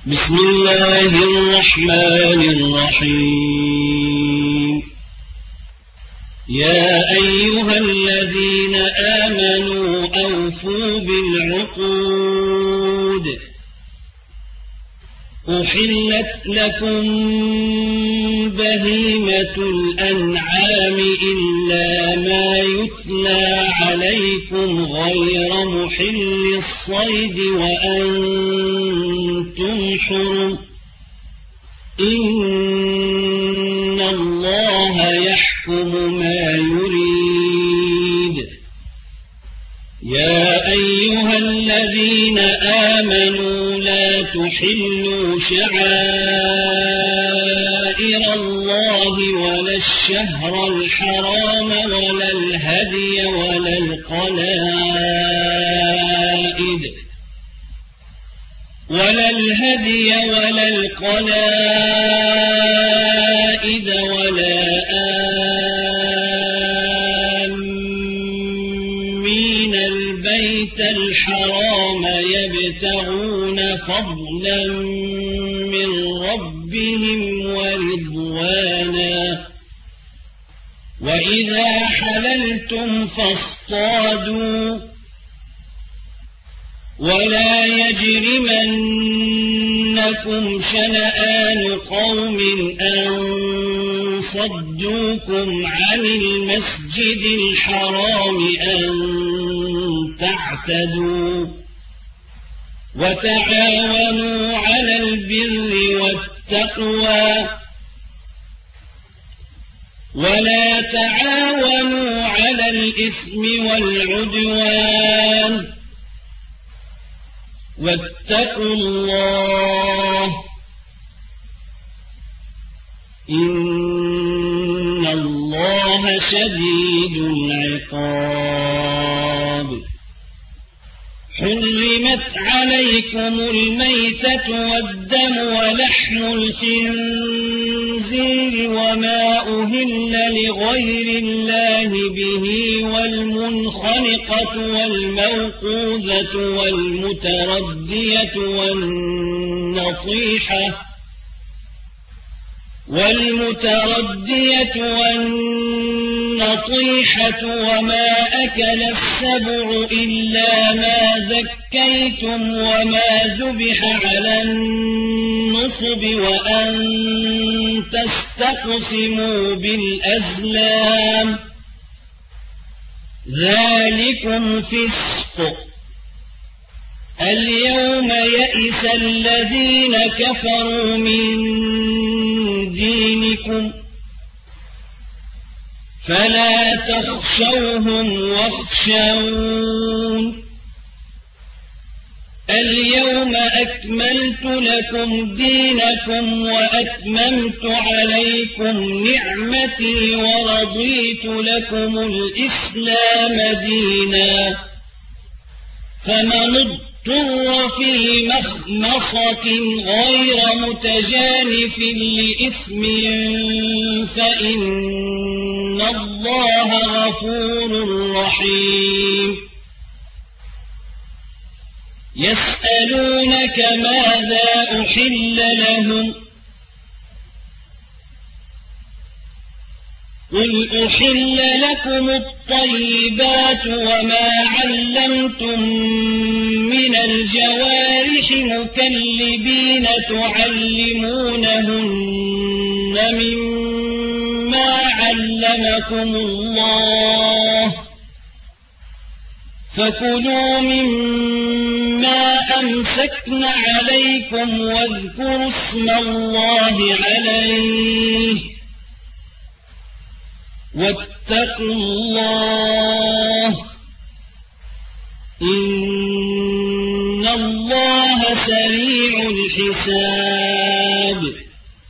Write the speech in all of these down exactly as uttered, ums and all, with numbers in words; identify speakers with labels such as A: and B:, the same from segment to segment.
A: بسم الله الرحمن الرحيم. يا أيها الذين آمنوا أوفوا بالعقود. أحلت لكم بهيمة الأنعام إلا ما يتلى عليكم غير محل الصيد وأنتم حرم. إن الله يحكم ما يريد. يا أيها الذين آمنوا لا تحلوا شعائر الله ولا الشهر الحرام ولا الهدي ولا القلائد ولا الهدي ولا القلائد ولا آمين البيت الحرام يبتغون فضلا من ربهم ورضوانا. وإذا حللتم فاصطادوا ولا يجرمنكم شنآن قوم أن صدوكم عن المسجد الحرام أن تعتدوا. وتعاونوا على البر والتقوى ولا تعاونوا على الإثم والعدوان. واتقوا الله إن الله شديد العقاب. حرمت عليكم الميتة والدم ولحم الخنزير وما أهل لغير الله به والمنخنقة والموقوذة والمتردية والنطيحة والمتردية والنطيحة وما أكل السبع إلا ما ذكيتم وما ذبح على النصب وأن تستقسموا بالأزلام ذلكم فسق. اليوم يئس الذين كفروا من دينكم فلا تخشوهم واخشون. اليوم أكملت لكم دينكم وأتممت عليكم نعمتي ورضيت لكم الإسلام دينا. فمن اضطر في مخمصة غير متجانف لإثم فإن الله غفور رحيم. يسألونك ماذا أحل لهم قل أحل لكم الطيبات وما علمتم من الجوارح مكلبين تعلمونهن مما علمكم الله فكلوا مما أمسكن عليكم واذكروا اسم الله عليه واتقوا الله إن الله سريع الحساب.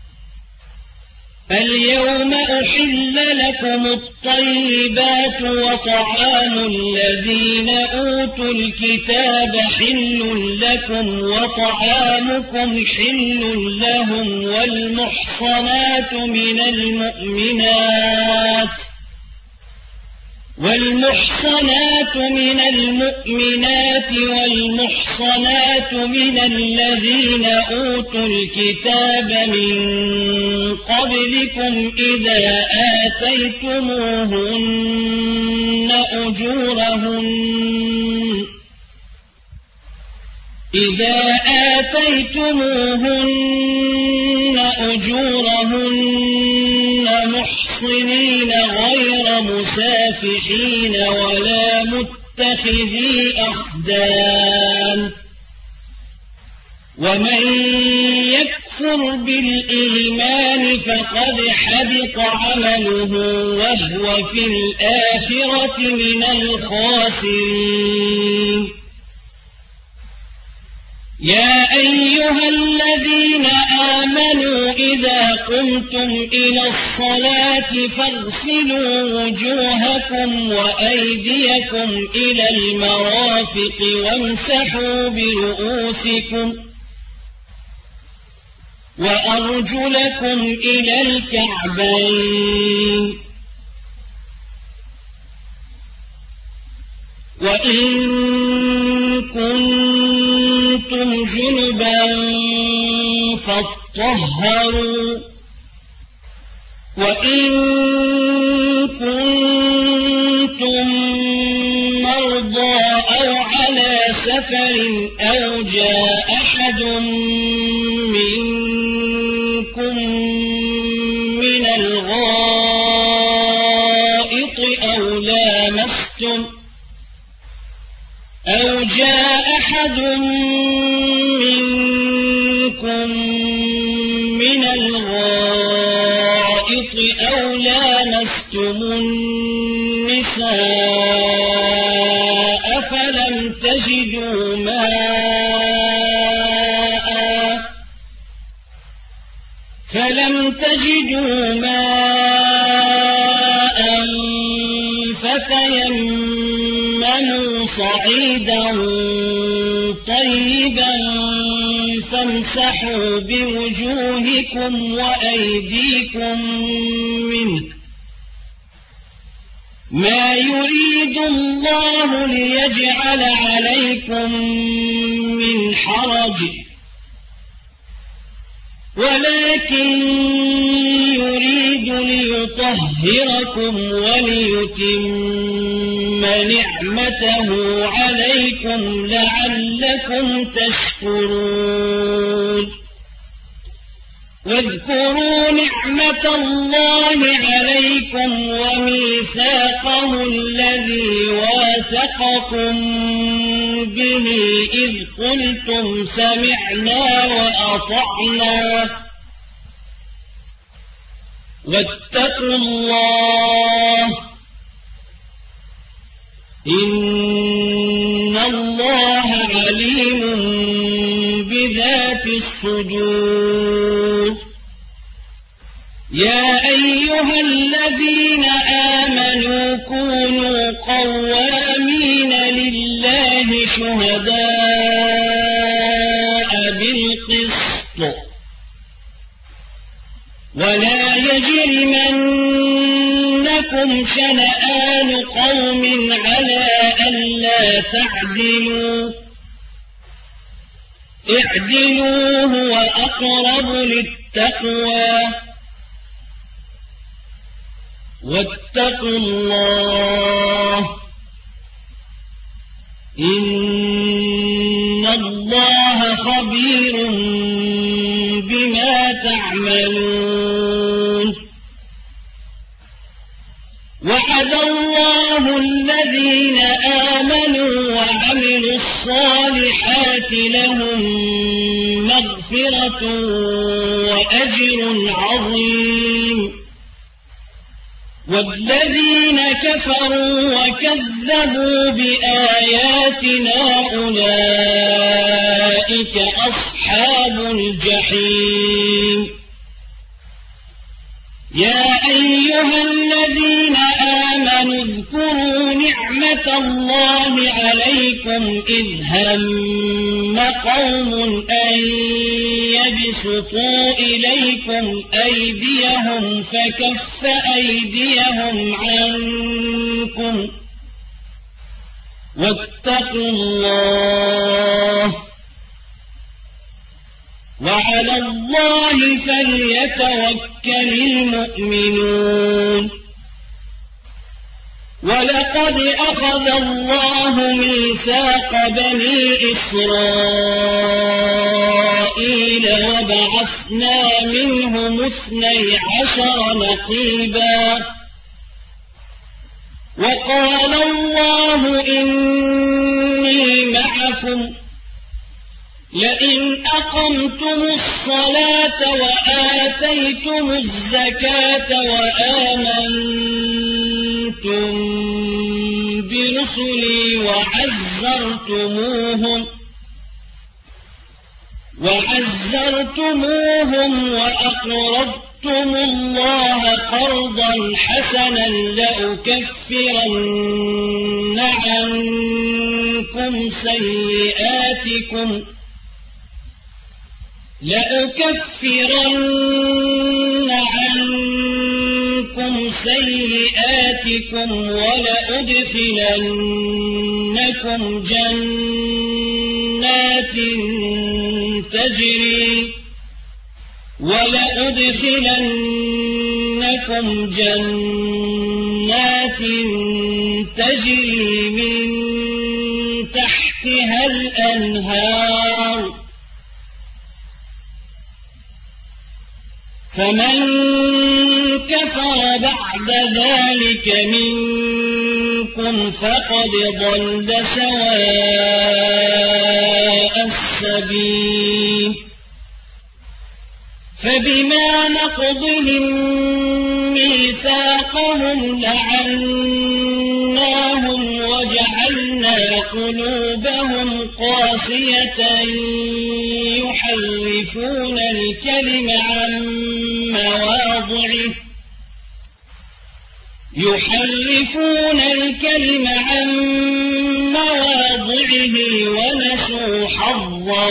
A: اليوم أحل لكم الطيبات وطعام الذين أوتوا الكتاب حل لكم وطعامكم حل لهم والمحصنات من المؤمنات والمحصنات من المؤمنات والمحصنات من الذين أوتوا الكتاب من قبلكم إذا آتيتموهن أجورهن إذا آتيتموهن أجورهن محصنين غير مسافحين ولا متخذي أخدان ومن يكفر بالإيمان فقد حبط عمله وهو في الآخرة من الخاسرين يا أيها الذين آمنوا إذا قمتم إلى الصلاة فاغسلوا وجوهكم وأيديكم إلى المرافق وامسحوا برؤوسكم وأرجلكم إلى الكعبين وإن كنتم جنبا فاطهروا وإن كنتم مرضى أو على سفر أو جاء أحد منكم من الغائط أو لامستم أو جاء أحد منكم من الغائط أو لامستم النساء فلم تجدوا ماء فلم تجدوا ماء فتيمموا صعيدا طيبا فامسحوا بوجوهكم وأيديكم منه ما يريد الله ليجعل عليكم من حرج ولكن يريد ليطهركم وليتم نعمته عليكم لعلكم تشكرون واذكروا نعمة الله عليكم وميثاقه الذي واثقكم به إذ قلتم سمعنا وأطعنا واتقوا الله إن الله عليم بذات الصدور يا أيها الذين آمنوا كونوا قوامين لله شهداء بالقسط ولا يجرمنكم شنآن قوم على ألا تعدلوا اعدلوا هو أقرب للتقوى واتقوا الله إن الله خبير بما تعملون وعد الله الذين آمنوا وعملوا الصالحات لهم مغفرة وأجر عظيم والذين كفروا وكذبوا بآياتنا أولئك أصحاب الجحيم يا أيها الذين آمنوا اذكروا نعمة الله عليكم إذ هم قوم أن يبسطوا إليكم أيديهم فكف أيديهم عنكم واتقوا الله وعلى الله فليتوكل المؤمنون ولقد أخذ الله ميثاق بني إسرائيل وبعثنا منهم اثني عشر نقيبا وقال الله إني معكم لئن أقمتم الصلاة وآتيتم الزكاة وآمنتم برسلي وعزرتموهم وعزرتموهم وأقرضتم الله قرضا حسنا لأكفرن عنكم سيئاتكم لأكفرن عنكم سيئاتكم ولأدخلنكم جنات تجري ولأدخلنكم جنات تجري من تحتها الأنهار فمن كفر بعد ذلك منكم فقد ضل سواء السبيل فبما نقضهم ميثاقهم لعناهم وجعلنا قلوبهم قاسية يحرفون الكلم عن مواضعه يحرفون الكلم عن مواضعه ونسوا حظا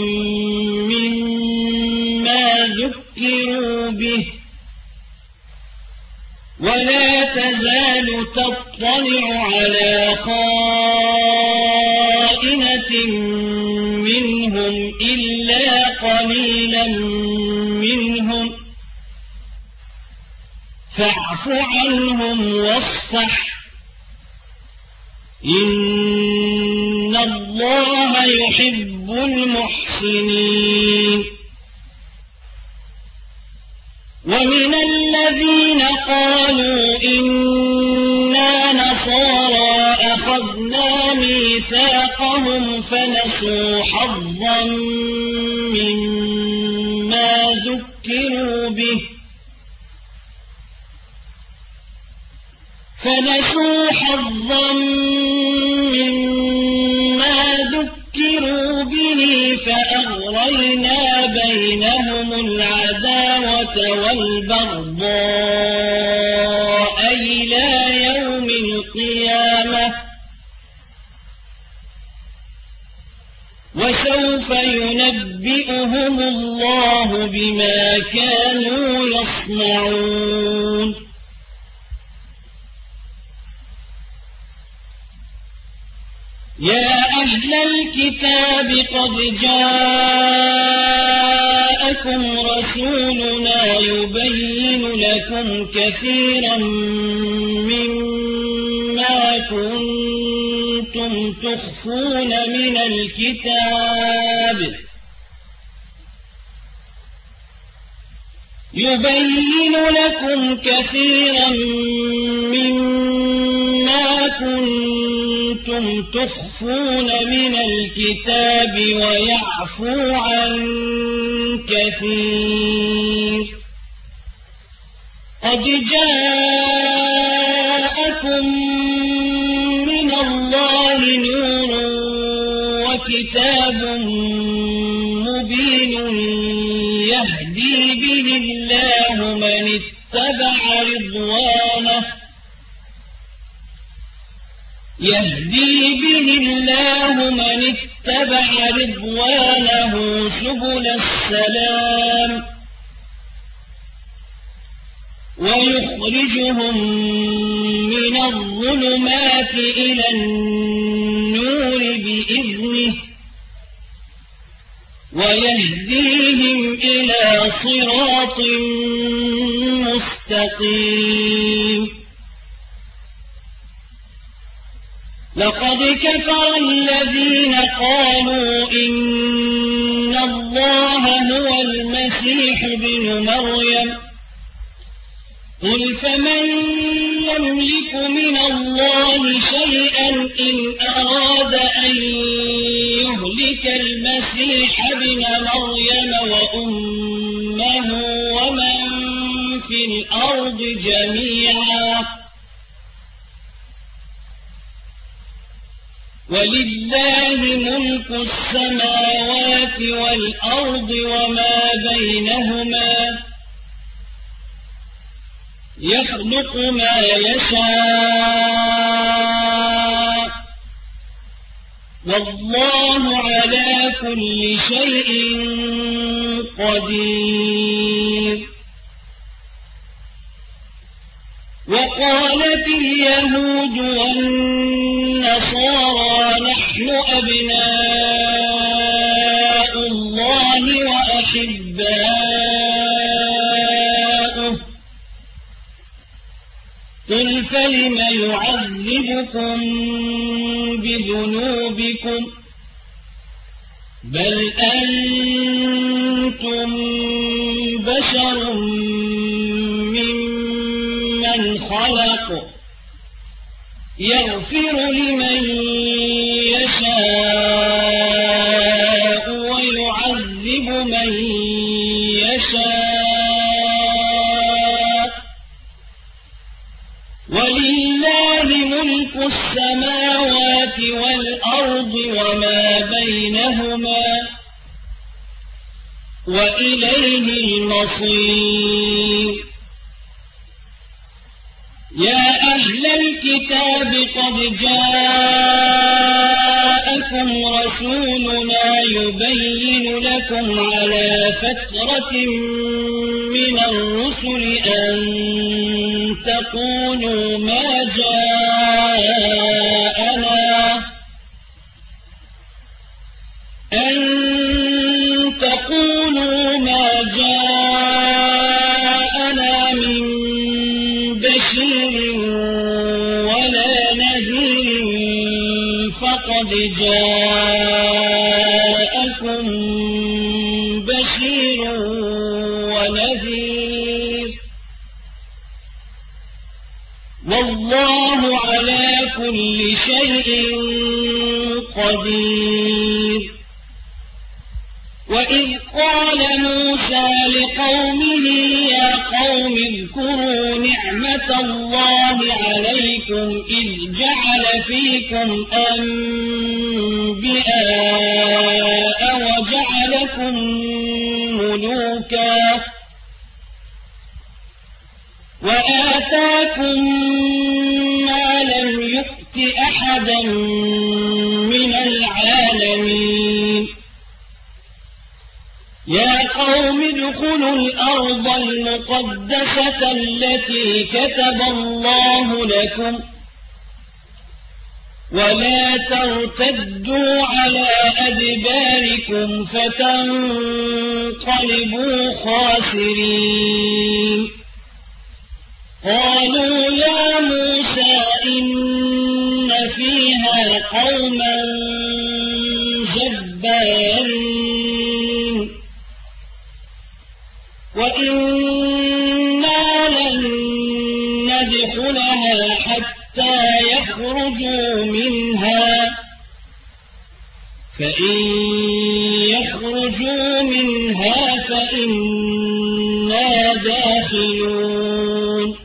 A: مما ذكروا به ولا تزال تطلع على خائنة منهم إلا قليلا منهم فاعف عنهم واصفح إن الله يحب المحسنين ومن الذين قالوا إنا نصارى أخذنا ميثاقهم فنسوا حظا مما ذكروا به فنسوا حظا مما ذكروا به فأغرينا بينهم العداوة والبغضاء إلى يوم القيامة وسوف ينبئهم الله بما كانوا يصنعون يا أهل الكتاب قد جاءكم رسولنا يبين لكم كثيرا مما كنتم تخفون من الكتاب يبين لكم كثيرا مما كنتم تخفون من الكتاب ويعفو عن كثير قد جاءكم من الله نور وكتاب مبين يهدي به الله من اتبع رضوانه يهدي به الله من اتبع رضوانه سبل السلام ويخرجهم من الظلمات إلى النور بإذنه ويهديهم إلى صراط مستقيم لقد كفر الذين قالوا إن الله هو المسيح ابن مريم قل فمن يملك من الله شيئا إن أراد أن يهلك المسيح ابن مريم وأمه ومن في الأرض جميعا ولله ملك السماوات والأرض وما بينهما يخلق ما يشاء والله على كل شيء قدير وقالت اليهود والنصارى نحن أبناء الله وأحباؤه قل فلم يعذبكم بذنوبكم بل أنتم بشر ممن خلق يغفر لمن يشاء ويعذب من يشاء ولله ملك السماوات والأرض وما بينهما وإليه المصير يا أهل الكتاب قد جاءكم رسولنا يبين لكم على فترة من الرسل أن تقولوا ما جاءنا أن تقولوا ما جاءنا من بشير ولا نذير فقد جاءكم بشير ونذير والله على كل شيء قدير وإذ قال موسى لقومه يا قوم اذكروا نعمة الله عليكم إذ جعل فيكم أنبياء وجعلكم ملوكا وآتاكم ما لم يؤت أحدا من العالمين يا قوم ادخلوا الأرض المقدسة التي كتب الله لكم ولا ترتدوا على أدباركم فتنقلبوا خاسرين قالوا يا موسى إن فيها قوما جبارين وإنا لن ندخلها حتى يخرجوا منها فإن يخرجوا منها فإنا داخلون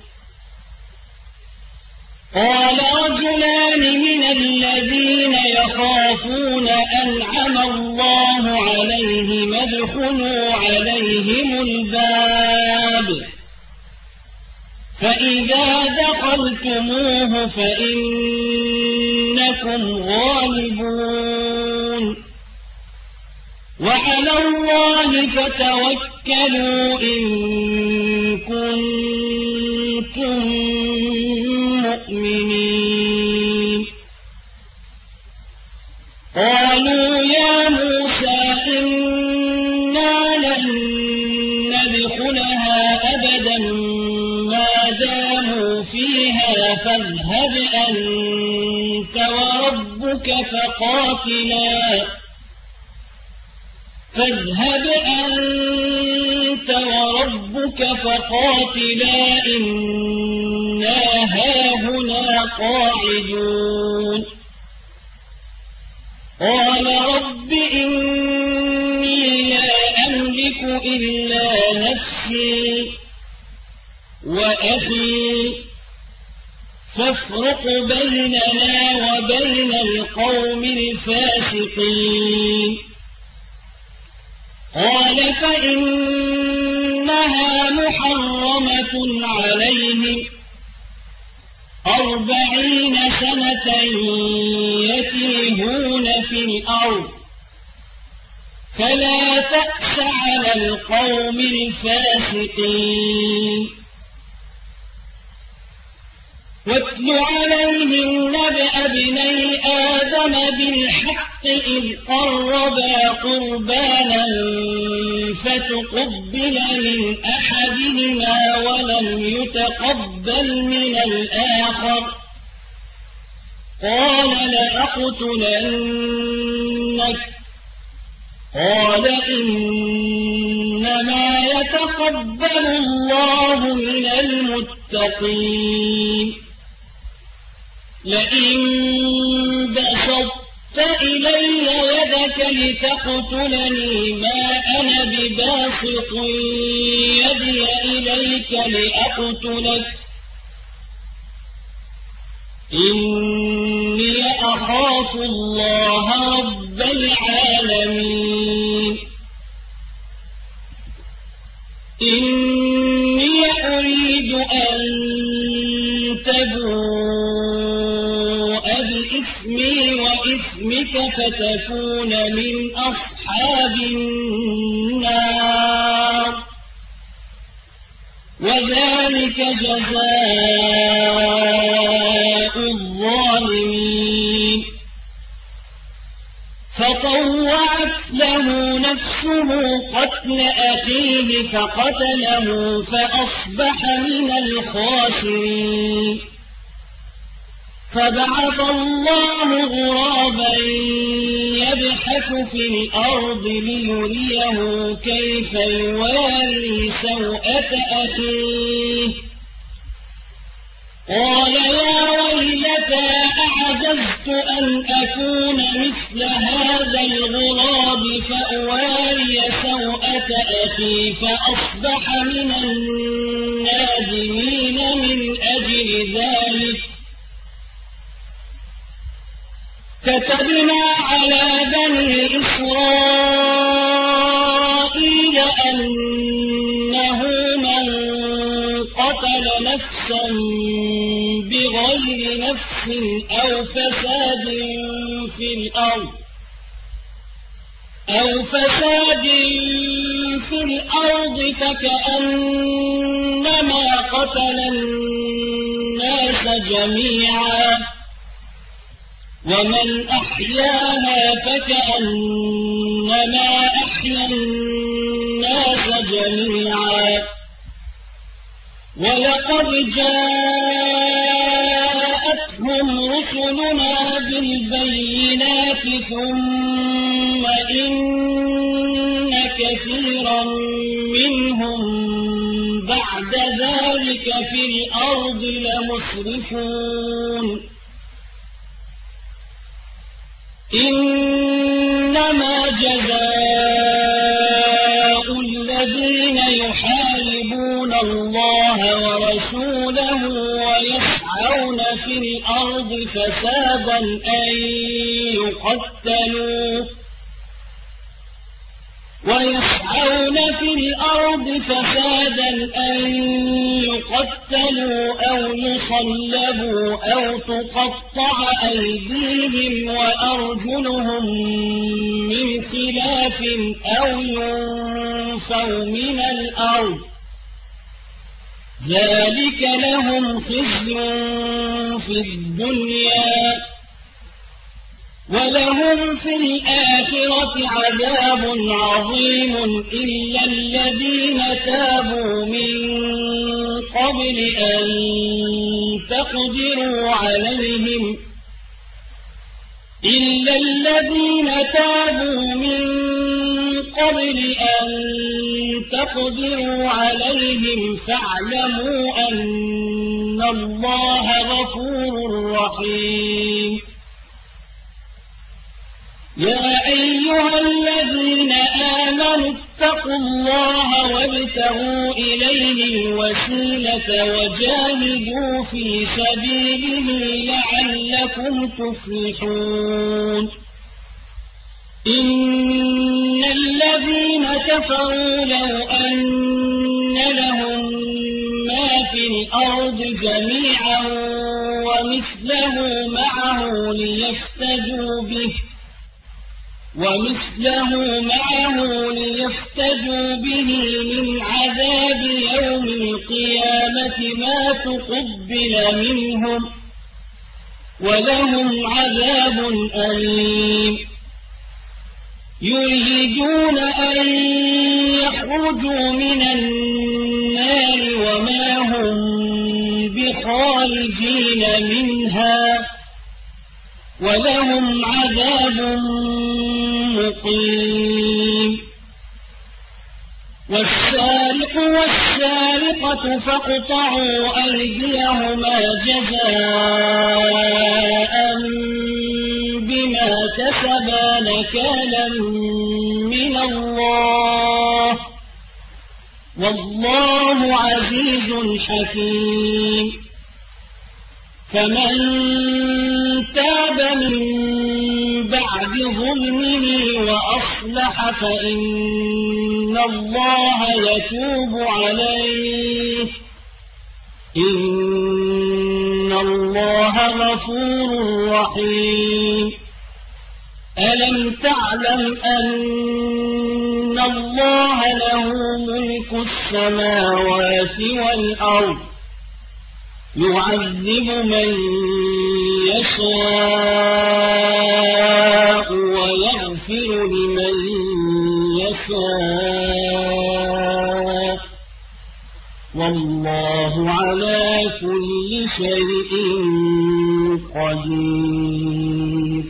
A: قال رجلان من الذين يخافون أنعم الله عليهم ادخلوا عليهم الباب فإذا دخلتموه فإنكم غالبون وعلى الله فتوكلوا إن كنتم مؤمنين قالوا يا موسى إنا لن ندخلها أبدا ما داموا فيها فاذهب أنت وربك فقاتلا فاذهب أنت وربك فقاتلا إنا هاهنا قاعدون قال رب إني لا أملك إلا نفسي وأخي فافرق بيننا وبين القوم الفاسقين قال فإنها محرمة عليهم أربعين سنة يتيهون في الأرض فلا تأس على القوم الفاسقين واتل عليهم نبأ ابني آدم بالحق إذ قربا قربانا فتقبل من أحدهما ولم يتقبل من الآخر قال لأقتلنك قال إنما يتقبل الله من المتقين لئن بسطت إلي يدك لتقتلني ما أنا بباسط يدي إليك لأقتلك إني أخاف الله رب العالمين إني أريد أن تبوء بإثمي وإثمك فتكون من أصحاب النار وذلك جزاء الظالمين فطوعت له نفسه قتل أخيه فقتله فأصبح من الخاسرين فبعث الله غرابا يبحث في الأرض ليريه كيف يواري سوءة أخيه قال يا ويلتى أعجزت أن أكون مثل هذا الغراب فأواري سوءة أخي فأصبح من النادمين من أجل ذلك كتبنا على بني إسرائيل أنه من قتل نفسا بغير نفس أو فساد في الأرض أو فساد في الأرض فكأنما قتل الناس جميعا ومن أحياها فكأنما أحيا الناس جميعا ولقد جاءتهم رسلنا بالبينات ثم إن كثيرا منهم بعد ذلك في الأرض لمسرفون إنما جزاء الذين يحاربون الله ورسوله ويسعون في الأرض فسادا أن يقتلوا ويسعون في الأرض فسادا أن يقتلوا أو يصلبوا أو تقطع أيديهم وأرجلهم من خلاف أو ينفوا من الأرض ذلك لهم خزي في الدنيا ولهم في الآخرة عذاب عظيم إلا الذين تابوا من قبل أن تقدروا عليهم إلا الذين تابوا من قبل أن تقدروا عليهم فاعلموا أن الله غفور رحيم يا أيها الذين آمنوا اتقوا الله وابتغوا إليه الوسيلة وجاهدوا في سبيله لعلكم تفلحون إن الذين كفروا لو أن لهم ما في الأرض جميعا ومثله معه ليفتدوا به ومثله معه ليفتدوا به من عذاب يوم القيامة ما تقبل منهم ولهم عذاب أليم يريدون أن يخرجوا من النار وما هم بخارجين منها ولهم عذاب مقيم والسارق والسارقة فاقطعوا أيديهما جزاء بما كسبا نكالا من الله والله عزيز حكيم فمن تاب من بعد ظلمه وأصلح فإن الله يتوب عليه إن الله غفور رحيم ألم تعلم أن الله له ملك السماوات والأرض يعذب من يشاء ويغفر لمن يشاء والله على كل شيء قدير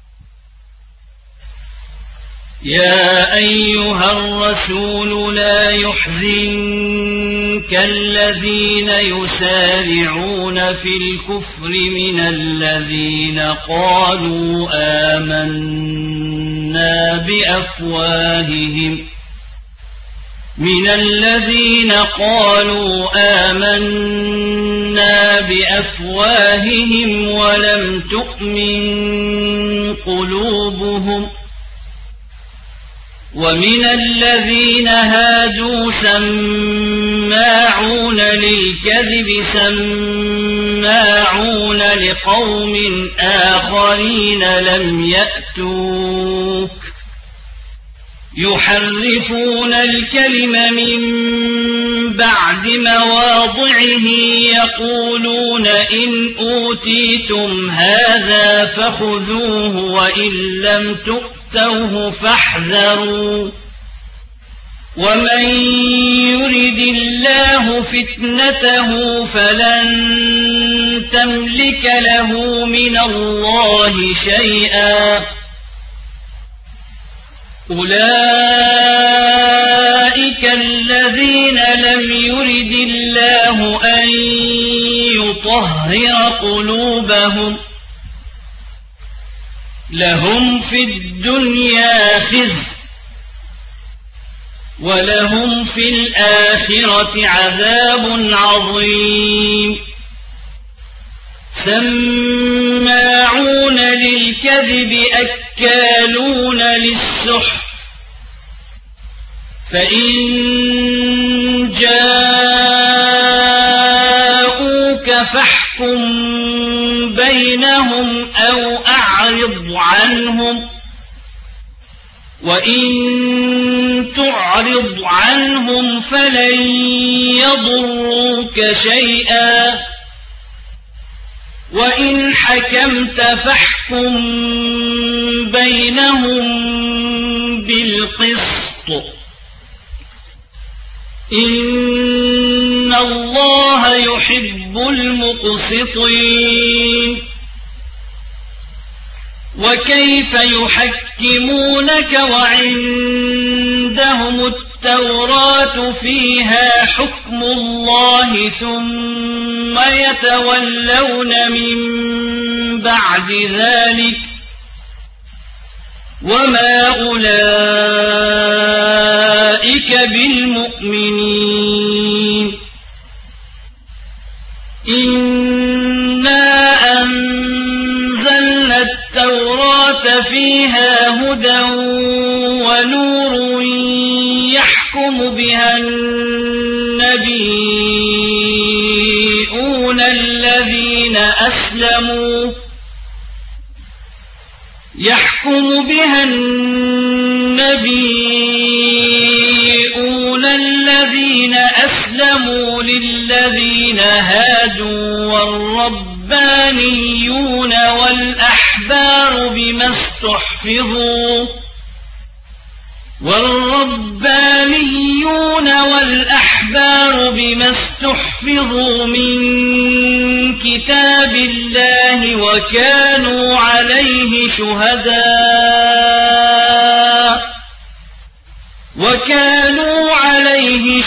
A: يا أيها الرسول لا يحزنك الذين يسارعون في الكفر من الذين قالوا آمنا بأفواههم من الذين قالوا آمنا بأفواههم ولم تؤمن قلوبهم ومن الذين هادوا سماعون للكذب سماعون لقوم آخرين لم يأتوك يحرفون الكلم من بعد مواضعه يقولون إن أوتيتم هذا فخذوه وإن لم تؤتوه فاحذروا ومن يرد الله فتنته فلن تملك له من الله شيئا أولئك الذين لم يرد الله أن يطهر قلوبهم لهم في الدنيا خزي ولهم في الآخرة عذاب عظيم سماعون للكذب أكالون للسحت فإن جاءوك فاحكم بينهم أو أعرض عنهم وإن تعرض عنهم فلن يضروك شيئا وإن حكمت فاحكم بينهم بالقسط إن الله يحب المقسطين وكيف يحكمونك وعندهم التوراة فيها حكم الله ثم يتولون من بعد ذلك وما أولئك بالمؤمنين إنا أنزلنا التوراة فيها هدى ونور يحكم بها النبيون الذين أسلموا يحكم بها النبيون الذين أسلموا للذين هادوا والربانيون والأحبار بما استحفظوا والربانيون والأحبار بما استحفظوا من كتاب الله وكانوا عليه شهداء وكانوا عليه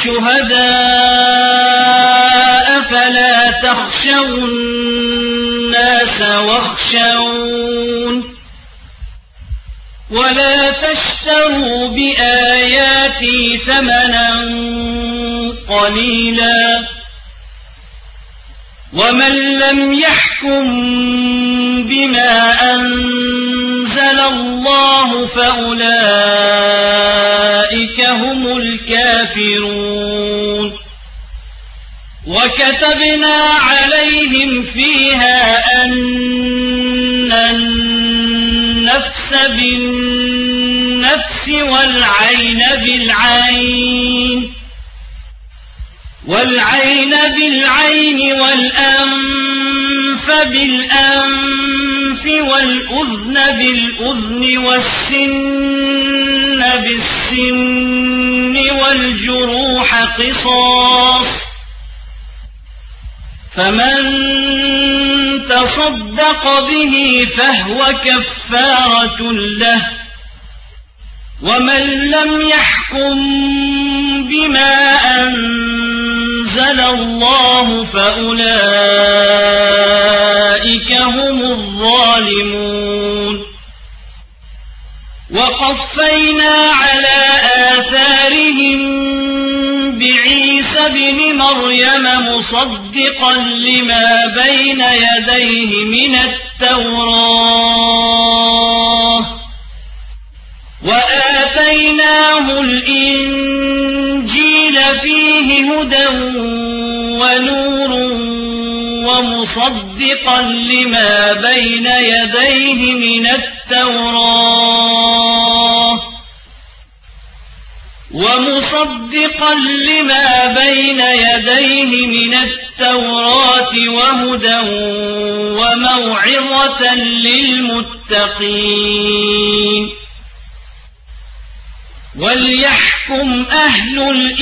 A: شهداء فلا تخشوا الناس واخشون ولا تشتروا بآياتي ثمنا قليلا ومن لم يحكم بما أنزل الله فأولئك هم الكافرون وكتبنا عليهم فيها أن النفس بالنفس والعين بالعين والعين بالعين والأنف بالأنف والأذن بالأذن والسن بالسن والجروح قصاص فمن تصدق به فهو كفارة له ومن لم يحكم بما أنزل الله فأولئك هم الظالمون وقفينا على آثارهم بعيسى ابن مريم مصدقا لما بين يديه من التوراة وآتيناه الإنجيل فيه هدى ونور ومصدقا لما بين يديه من التوراة ومصدقا لما بين يديه من التوراة وهدى وموعظة للمتقين وليحكم أهل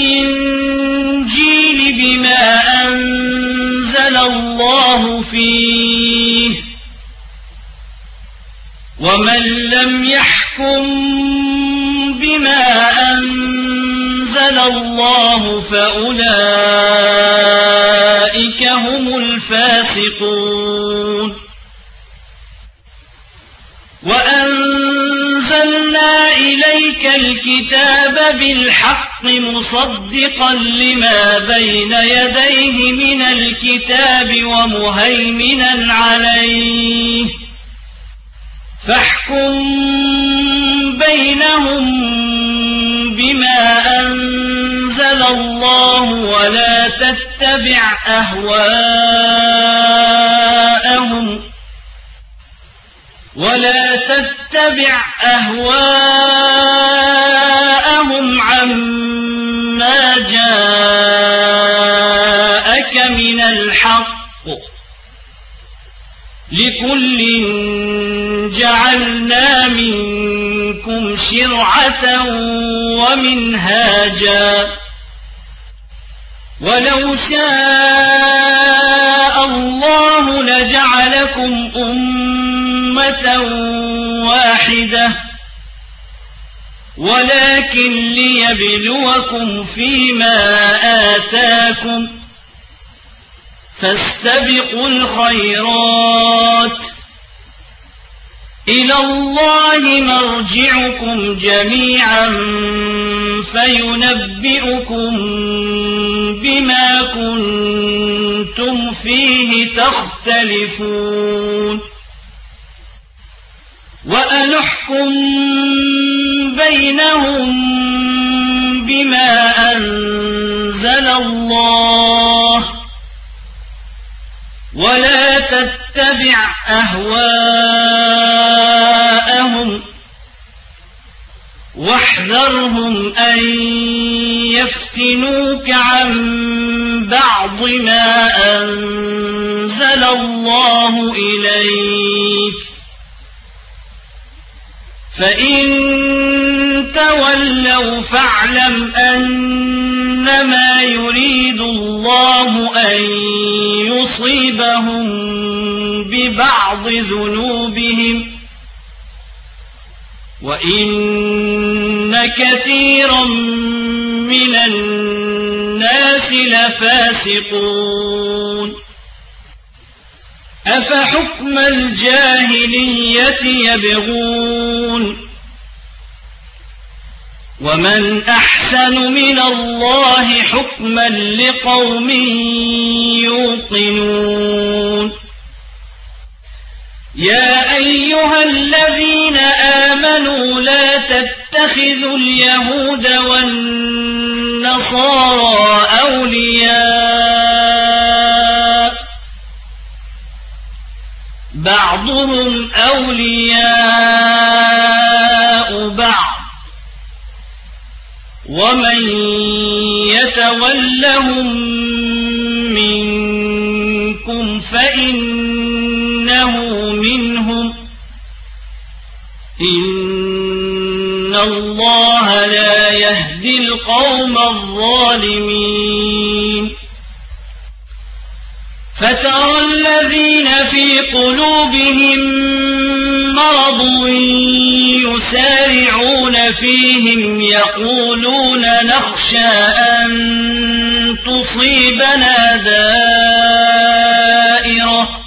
A: الإنجيل بما أنزل الله فيه ومن لم يحكم بما أنزل الله فأولئك هم الفاسقون وأنزلنا إليك الكتاب بالحق مصدقا لما بين يديه من الكتاب ومهيمنا عليه فاحكم بينهم بما أنزل الله ولا تتبع أهواءهم ولا تتبع أهواءهم عما جاءك من الحق لكل جعلنا منكم شرعة ومنهاجا ولو شاء الله لجعلكم أمة واحدة ولكن ليبلوكم فيما آتاكم فاستبقوا الخيرات إلى الله مرجعكم جميعا فينبئكم بما كنتم فيه تختلفون وأنحكم بينهم بما أنزل الله ولا تتبع أهواءهم واحذرهم أن يفتنوك عن بعض ما أنزل الله إليك فإن تولوا فاعلم أنما يريد الله أن يصيبهم ببعض ذنوبهم وإن كثيرا من الناس لفاسقون أفحكم الجاهلية يبغون ومن أحسن من الله حكما لقوم يوقنون يا أيها الذين آمنوا لا تتخذوا اليهود والنصارى أولياء بعضهم أولياء بعض ومن يتولهم منكم فإنه منهم إن الله لا يهدي القوم الظالمين فترى الذين في قلوبهم مرض يسارعون فيهم يقولون نخشى أن تصيبنا دائرة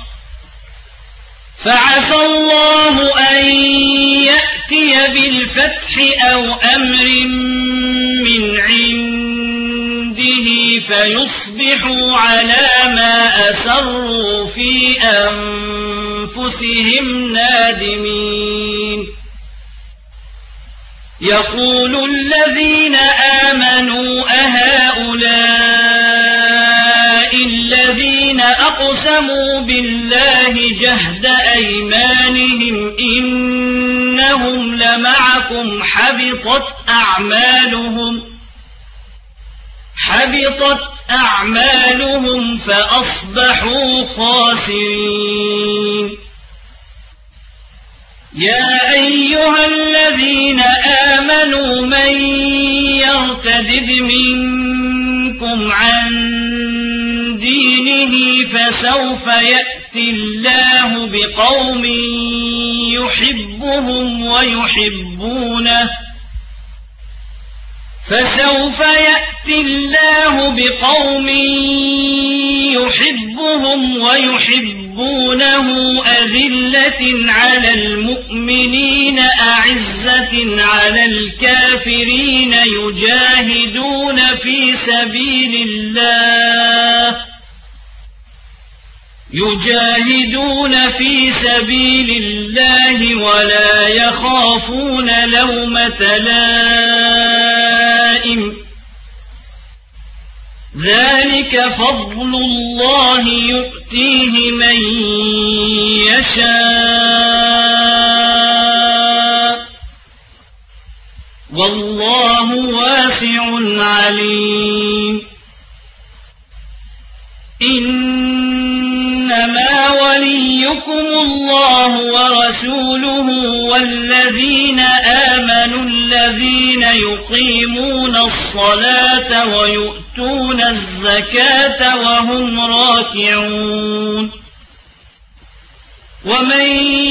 A: فعسى الله أن يأتي بالفتح أو أمر من عنده فيصبحوا على ما أسروا في أنفسهم نادمين يقول الذين آمنوا أهؤلاء الذين أقسموا بالله جهد أيمانهم إنهم لمعكم حبطت أعمالهم حبطت أعمالهم فأصبحوا خاسرين يا أيها الذين آمنوا من يرتد منكم عن دينه فسوف يأتي الله بقوم يحبهم ويحبونه فسوف يأتي الله بقوم يحبهم ويحبونه أذلة على المؤمنين أعزة على الكافرين يجاهدون في سبيل الله يجاهدون في سبيل الله ولا يخافون لومة لائم دائم ذلك فضل الله يؤتيه من يشاء والله واسع عليم إنما وليكم الله ورسوله والذين آمنوا الذين يقيمون الصلاة ويؤتون الزكاة وهم راكعون ومن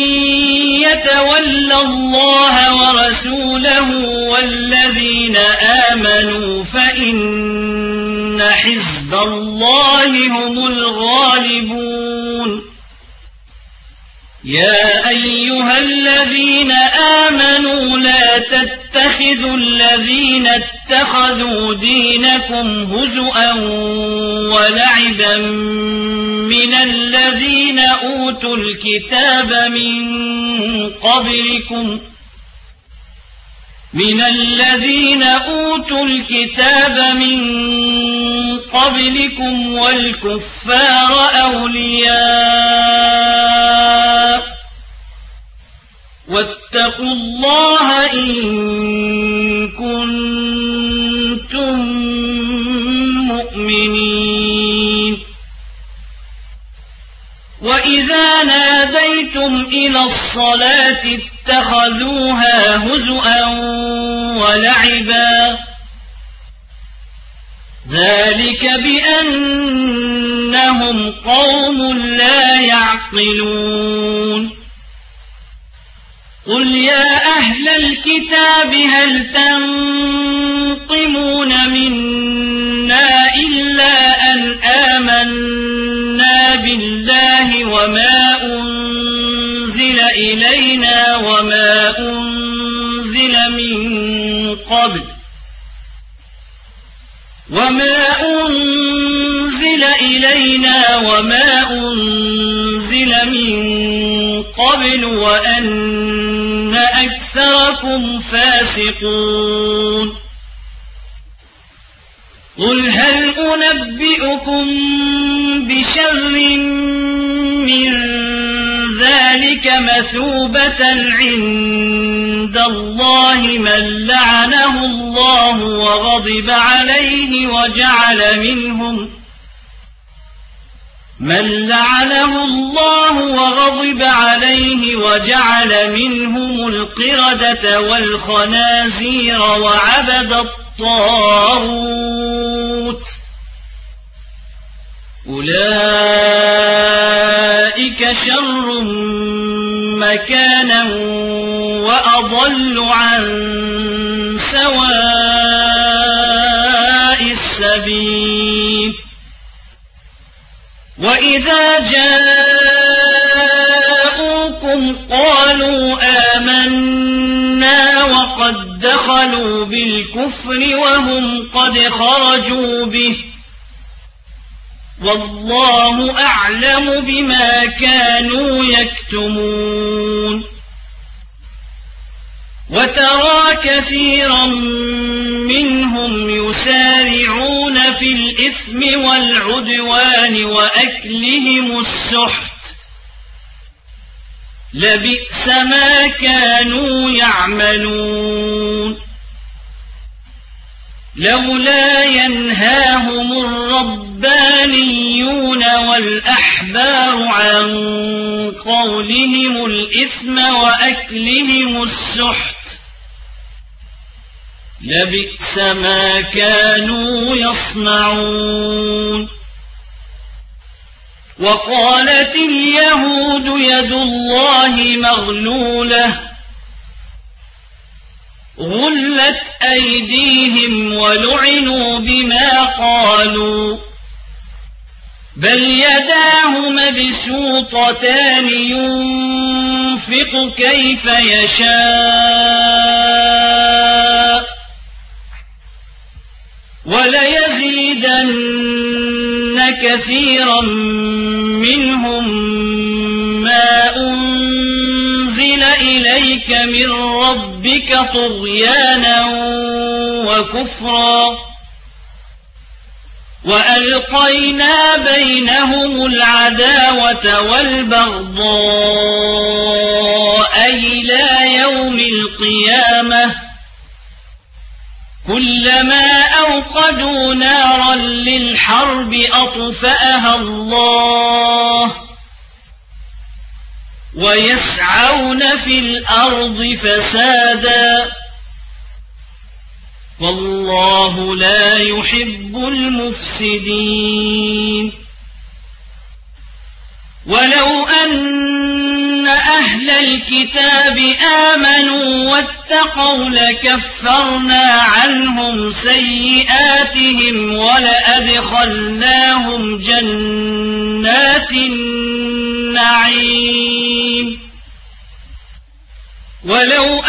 A: يتول الله ورسوله والذين آمنوا فإن حزب الله هم الغالبون يا أيها الذين آمنوا لا تتخذوا الذين اتخذوا دينكم هزؤا ولعبا من الذين أوتوا الكتاب من قبلكم من الذين أوتوا الكتاب من قبلكم والكفار أولياء واتقوا الله إن كنتم مؤمنين وإذا ناديتم إلى الصلاة اتخذوها هزؤا ولعبا ذلك بأنهم قوم لا يعقلون قل يا أهل الكتاب هل تنقمون منا إلا أن آمنا بالله وما أنزل إلينا وما أنزل من قبل وما أنزل إلينا وما أنزل من قبل وأن أكثركم فاسقون قل هل أنبئكم بشر من ذلك مثوبة عند الله من لعنه الله وغضب عليه وجعل منهم من لعنه الله وغضب عليه وجعل منهم القردة والخنازير وعبد الطاغوت أولئك شر مكانا وأضل عن سواء السبيل وإذا جاءوكم قالوا آمنا وقد دخلوا بالكفر وهم قد خرجوا به والله أعلم بما كانوا يكتمون وترى كثيرا منهم يسارعون في الإثم والعدوان وأكلهم السحت لبئس ما كانوا يعملون لولا ينهاهم الربانيون والأحبار عن قولهم الإثم وأكلهم السحت لبئس ما كانوا يصنعون وقالت اليهود يد الله مغلولة غلت أيديهم ولعنوا بما قالوا بل يداه مبسوطتان ينفق كيف يشاء وليزيدن كثيرا منهم ما أنزل إليك من ربك طغيانا وكفرا وألقينا بينهم العداوة والبغضاء إلى يوم القيامة كلما أوقدوا نارا للحرب أطفأها الله ويسعون في الأرض فسادا والله لا يحب المفسدين ولو أن أهل الكتاب آمنوا واتقوا لكفرنا عنهم سيئاتهم ولأدخلناهم جنات النعيم ولو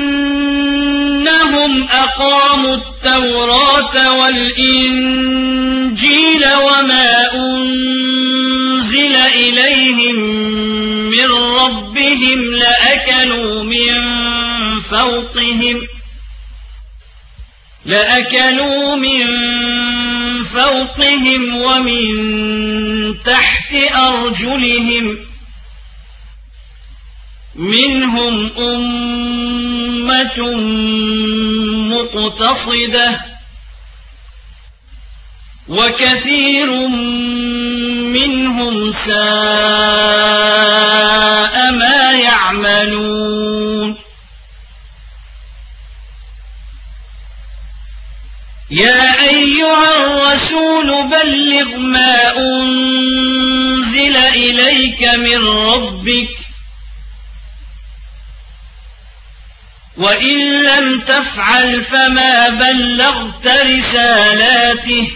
A: أنهم أقاموا التوراة والإنجيل وما أنزل إليهم من ربهم لأكلوا من فوقهم لأكلوا من فوقهم ومن تحت أرجلهم منهم أمة مقتصدة وكثير منهم ساء ما يعملون يا أيها الرسول بلغ ما أنزل إليك من ربك وإن لم تفعل فما بلغت رسالاته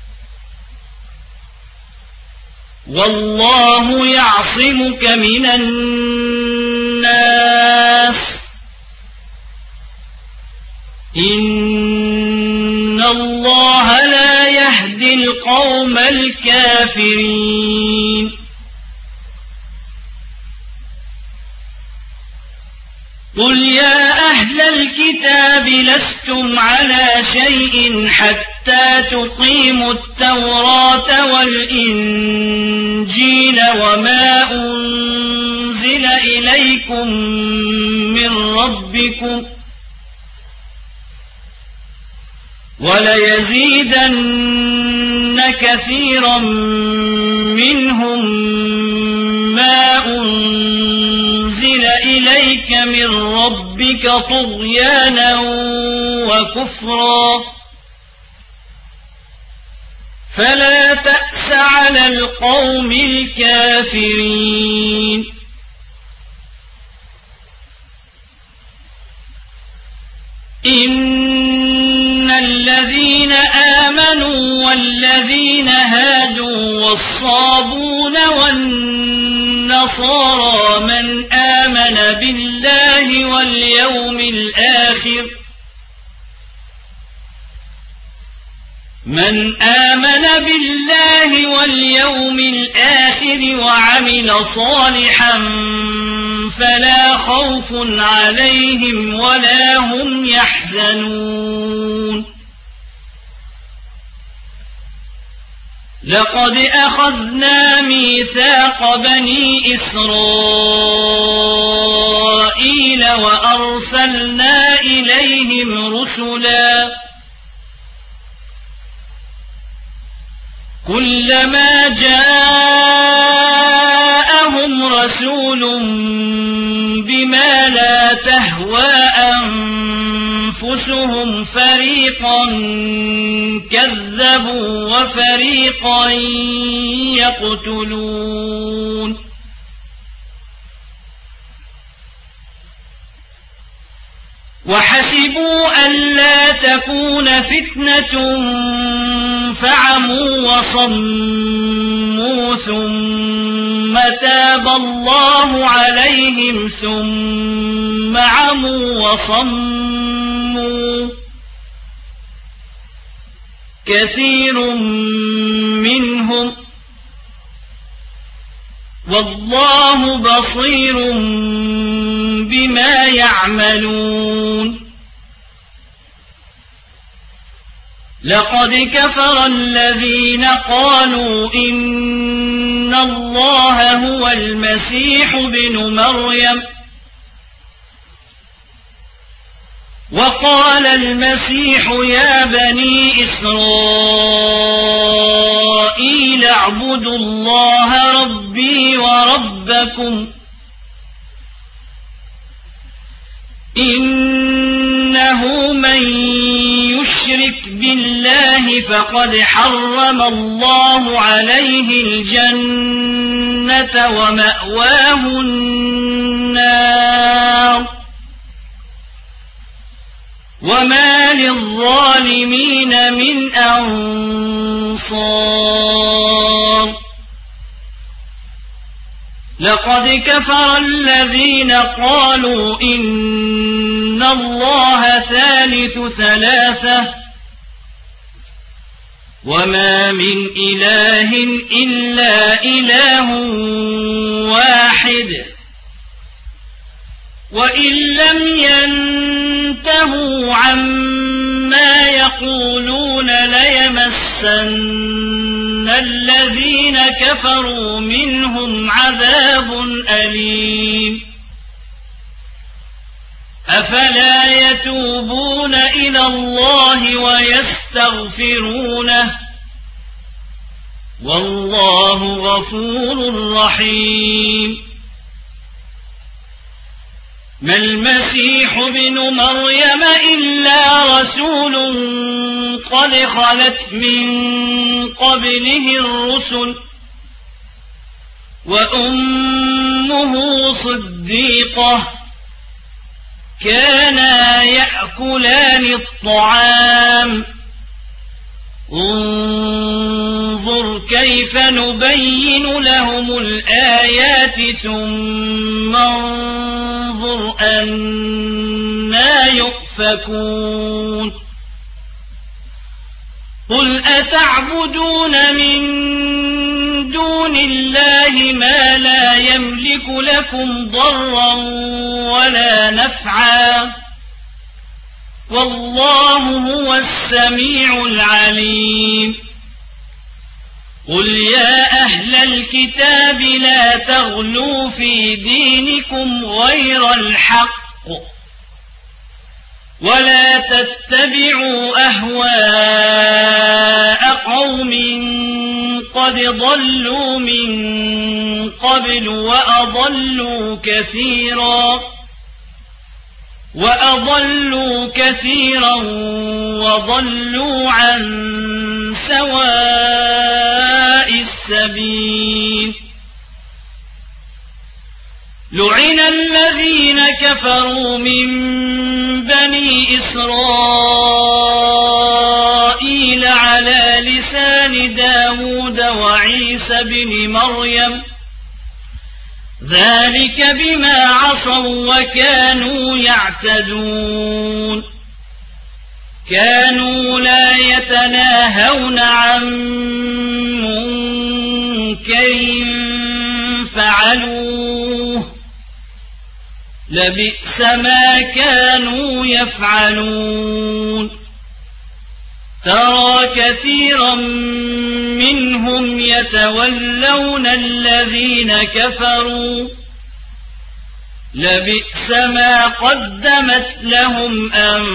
A: والله يعصمك من الناس إن الله لا يهدي القوم الكافرين قل يا أهل الكتاب لستم على شيء حتى تقيموا التوراة والإنجيل وما أنزل إليكم من ربكم وليزيدن كثيرا منهم ما أنزل إليك من ربك طغيانا وكفرا فلا تأس على القوم الكافرين إن الذين آمنوا والذين هادوا والصابون والنصارى من آمن بالله واليوم الآخر من آمن بالله واليوم الآخر وعمل صالحا فلا خوف عليهم ولا هم يحزنون لقد أخذنا ميثاق بني إسرائيل وأرسلنا إليهم رسلا كلما جاءهم رسول بما لا تهوى أنفسهم فريقا كذبوا وفريقا يقتلون وحسبوا ألا تكون فتنة فعموا وصموا ثم تاب الله عليهم ثم عموا وصموا كثير منهم والله بصير بما يعملون لقد كفر الذين قالوا إن الله هو المسيح ابن مريم وقال المسيح يا بني إسرائيل اعبدوا الله ربي وربكم إنه من يشرك بالله فقد حرم الله عليه الجنة ومأواه النار وما للظالمين من أنصار لقد كفر الذين قالوا إن الله ثالث ثلاثة وما من إله إلا إله واحد وإن لم ينتهوا عما يقولون ليمسن الذين كفروا منهم عذاب أليم أفلا يتوبون إلى الله ويستغفرونه والله غفور رحيم ما المسيح ابن مريم إلا رسول قد خلت من قبله الرسل وأمه صديقة كانا يأكلان الطعام انظر كيف نبين لهم الآيات ثم انظر أنا يؤفكون قل أتعبدون من دون الله ما لا يملك لكم ضرا ولا نفعا والله هو السميع العليم قل يا أهل الكتاب لا تغلوا في دينكم غير الحق ولا تتبعوا أهواء قوم قد ضلوا من قبل وأضلوا كثيرا وأضلوا كثيرا وضلوا عن سواء السبيل لعن الذين كفروا من بني إسرائيل على لسان داود وعيسى بن مريم ذلك بما عصوا وكانوا يعتدون كانوا لا يتناهون عن منكر فعلوه لبئس ما كانوا يفعلون ترى كثيرا منهم يتولون الذين كفروا لبئس ما قدمت لهم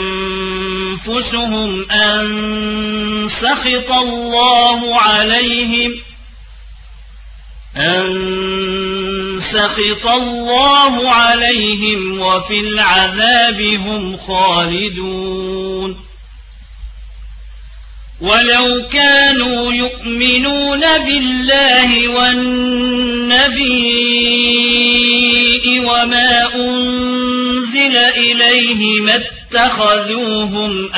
A: أنفسهم أن سخط الله عليهم أن سخط الله عليهم وفي العذاب هم خالدون ولو كانوا يؤمنون بالله والنبي وما أنزل إليه ما اتخذوهم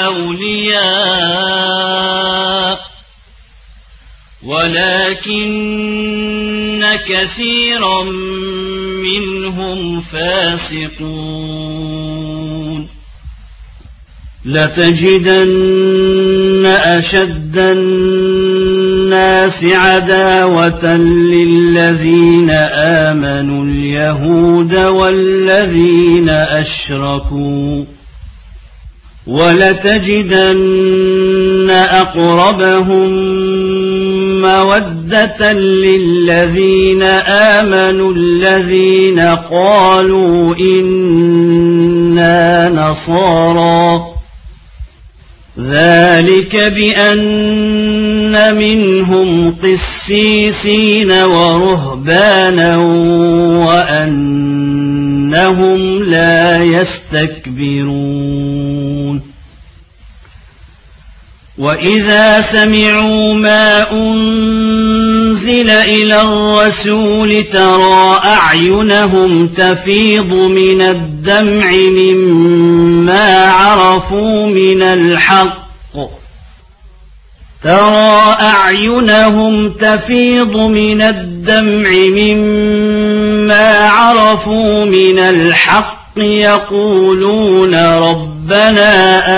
A: أولياء ولكن كثيرا منهم فاسقون لتجدن أشد الناس عداوة للذين آمنوا اليهود والذين أشركوا ولتجدن أقربهم مودة للذين آمنوا الذين قالوا إنا نصارى ذلك بأن منهم قسيسين ورهبانا وأنهم لا يستكبرون وإذا سمعوا ما أنزل إلى الرسول ترى أعينهم تفيض من الدمع مما عرفوا من الحق ترى أعينهم تفيض من الدمع مما عرفوا من الحق يقولون ربنا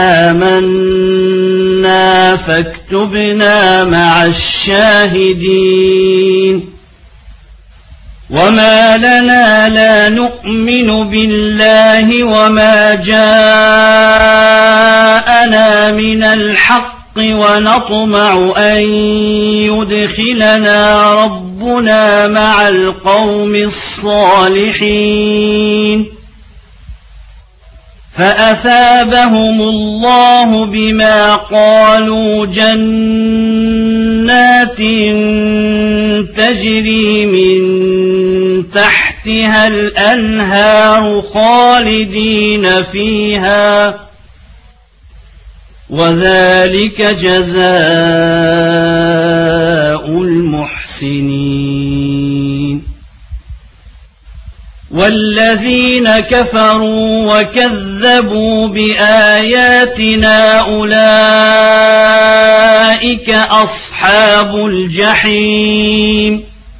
A: آمنا فاكتبنا مع الشاهدين وما لنا لا نؤمن بالله وما جاءنا من الحق ونطمع أن يدخلنا ربنا مع القوم الصالحين فأثابهم الله بما قالوا جنات تجري من تحتها الأنهار خالدين فيها وذلك جزاء المحسنين والذين كفروا وكذبوا بآياتنا أولئك أصحاب الجحيم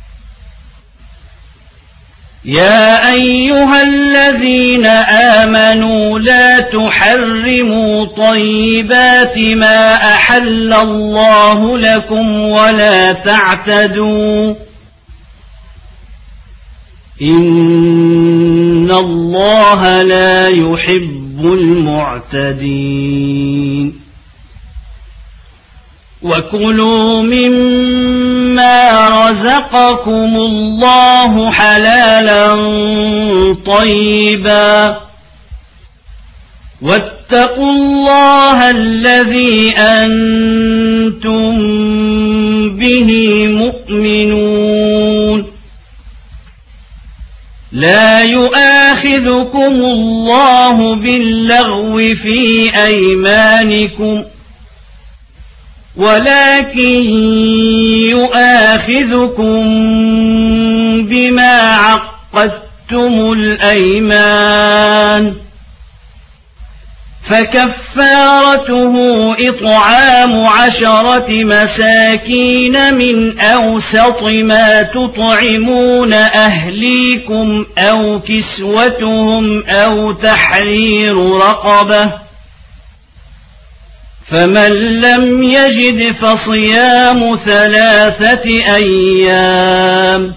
A: يا أيها الذين آمنوا لا تحرموا طيبات ما أحل الله لكم ولا تعتدوا إن الله لا يحب المعتدين وكلوا مما رزقكم الله حلالا طيبا واتقوا الله الذي أنتم به مؤمنون لا يؤاخذكم الله باللغو في أيمانكم ولكن يؤاخذكم بما عقدتم الأيمان فكفارته إطعام عشرة مساكين من أوسط ما تطعمون أهليكم أو كسوتهم أو تحرير رقبة فمن لم يجد فصيام ثلاثة أيام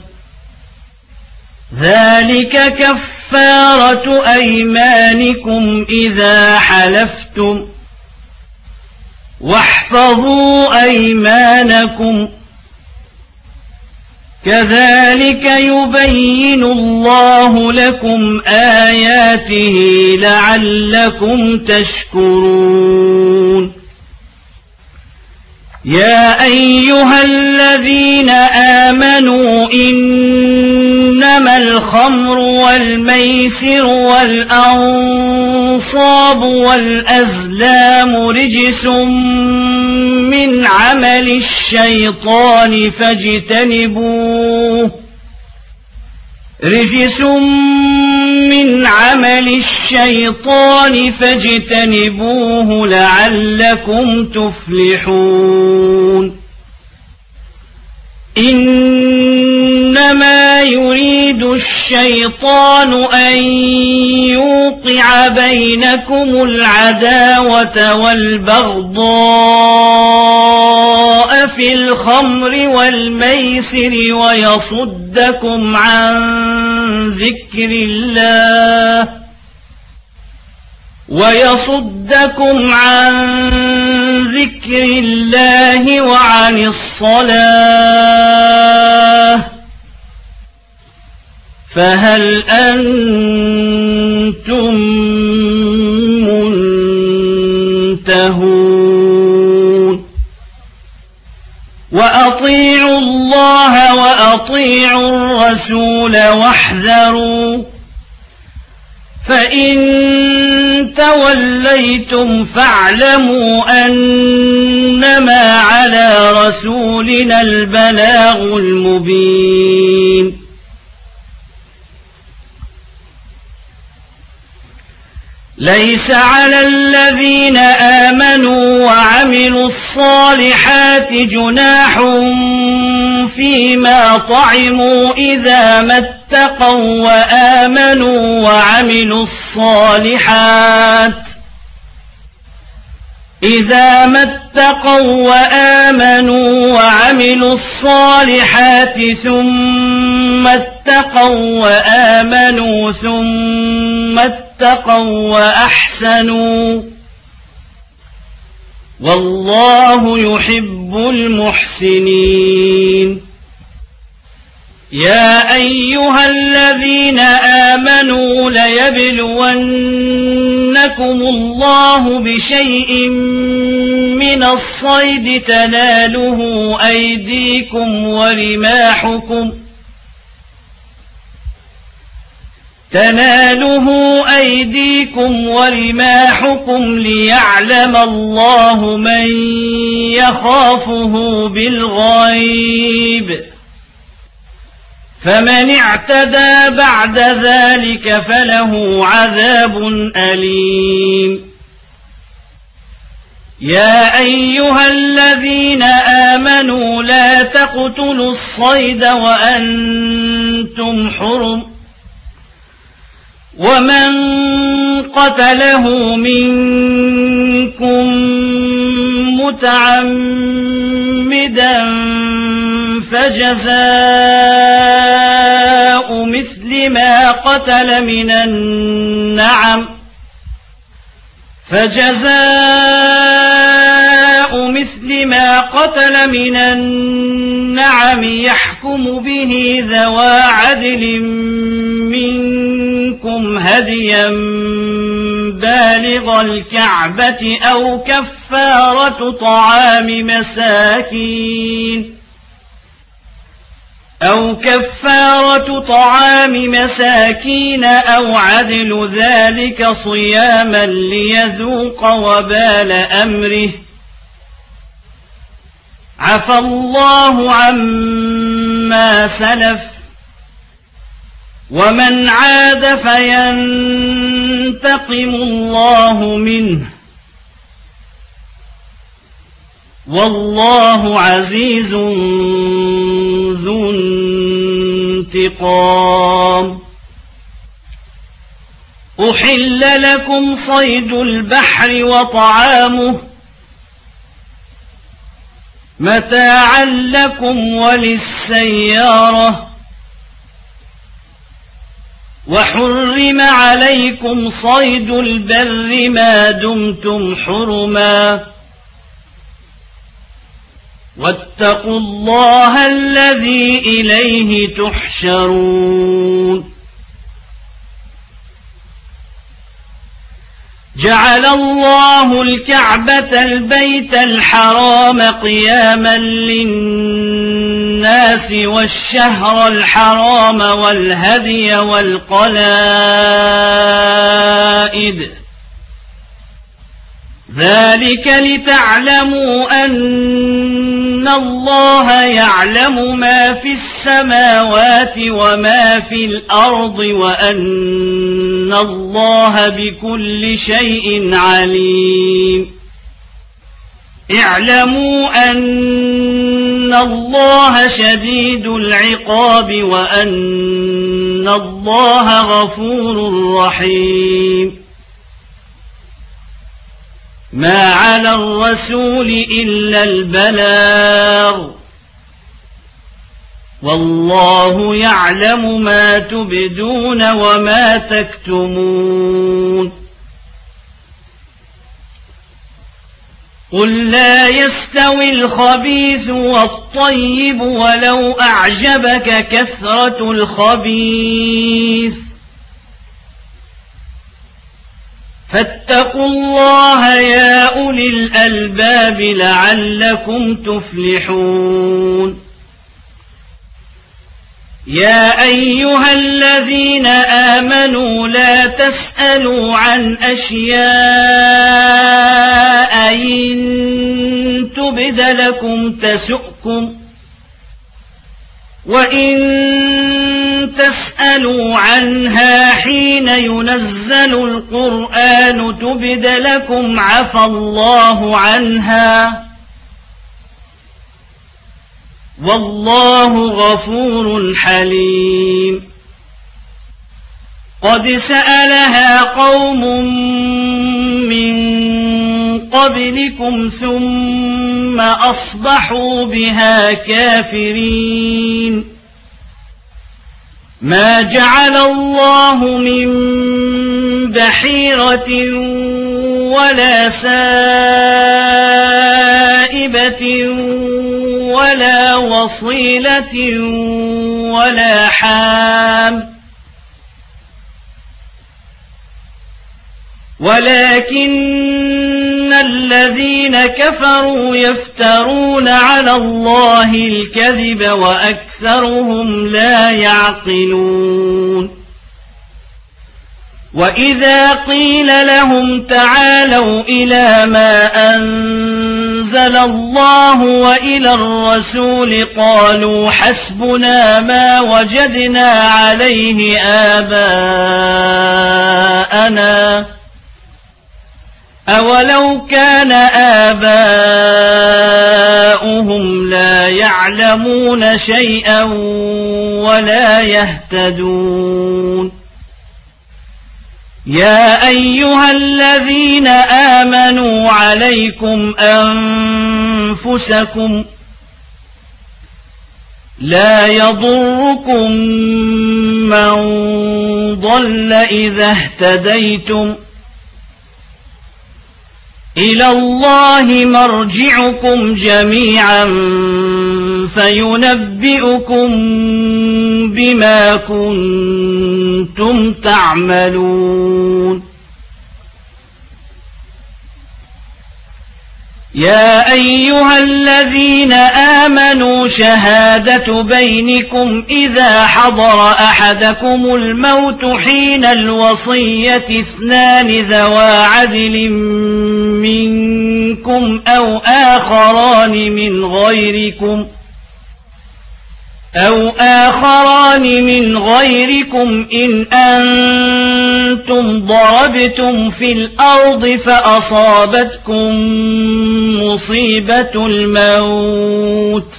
A: ذلك كفارة أيمانكم إذا حلفتم واحفظوا أيمانكم كذلك يبين الله لكم آياته لعلكم تشكرون يا أيها الذين آمنوا إنما الخمر والميسر والأنصاب والأزلام رجس من عمل الشيطان فاجتنبوه رجس من عمل الشيطان فاجتنبوه لعلكم تفلحون إنما يريد الشيطان أن يوقع بينكم العداوة والبغضاء في الخمر والميسر ويصدكم عن ذكر الله ويصدكم عن ذكر الله وعن الصلاة فهل أنتم منتهون وأطيعوا الله وأطيعوا الرسول واحذروا فإن توليتم فاعلموا أنما على رسولنا البلاغ المبين ليس على الذين آمنوا وعملوا الصالحات جناح فيما طعموا إذا ما اتقوا وآمنوا وعملوا الصالحات إذا ما اتقوا وآمنوا وعملوا الصالحات ثم اتقوا وآمنوا ثم اتقوا وأحسنوا والله يحب المحسنين يا أيها الذين آمنوا ليبلونكم الله بشيء من الصيد تناله أيديكم ورماحكم تناله أيديكم ورماحكم ليعلم الله من يخافه بالغيب فمن اعتدى بعد ذلك فله عذاب أليم يا أيها الذين آمنوا لا تقتلوا الصيد وأنتم حرم ومن قتله منكم متعمدا فجزاء مثل ما قتل من النعم فجزاء مثل ما قتل من النعم يحكم به ذوى عدل منكم هديا بالغ الكعبة أو كفارة طعام مساكين أو كفارة طعام مساكين أو عدل ذلك صياما ليذوق وبال أمره عفى الله عما سلف ومن عاد فينتقم الله منه والله عزيز ذو انتقام أحل لكم صيد البحر وطعامه متاعا لكم وللسيارة وحرم عليكم صيد البر ما دمتم حرما واتقوا الله الذي إليه تحشرون جعل الله الكعبة البيت الحرام قياما للناس والشهر الحرام والهدي والقلائد ذلك لتعلموا أن الله يعلم ما في السماوات وما في الأرض وأن الله بكل شيء عليم اعلموا أن الله شديد العقاب وأن الله غفور رحيم ما على الرسول إلا البلاغ والله يعلم ما تبدون وما تكتمون قل لا يستوي الخبيث والطيب ولو أعجبك كثرة الخبيث فاتقوا الله يا أولي الألباب لعلكم تفلحون يا أيها الذين آمنوا لا تسألوا عن أشياء إن تبد لكم تسؤكم وإن تسألوا عنها حين ينزل القرآن تبد لكم عفى الله عنها والله غفور حليم قد سألها قوم من قبلكم ثم أصبحوا بها كافرين ما جعل الله من بحيرة ولا سائبة ولا وصيلة ولا حام ولكن الذين كفروا يفترون على الله الكذب وأكثرهم لا يعقلون وإذا قيل لهم تعالوا إلى ما أنزل الله وإلى الرسول قالوا حسبنا ما وجدنا عليه آباءنا أولو كان آباؤهم لا يعلمون شيئا ولا يهتدون يا أيها الذين آمنوا عليكم أنفسكم لا يضركم من ضل إذا اهتديتم إلى الله مرجعكم جميعا فينبئكم بما كنتم تعملون يا أيها الذين آمنوا شهادة بينكم إذا حضر أحدكم الموت حين الوصية اثنان ذوى عدل منكم أو آخران من غيركم أو آخران من غيركم إن أنتم ضربتم في الأرض فأصابتكم مصيبة الموت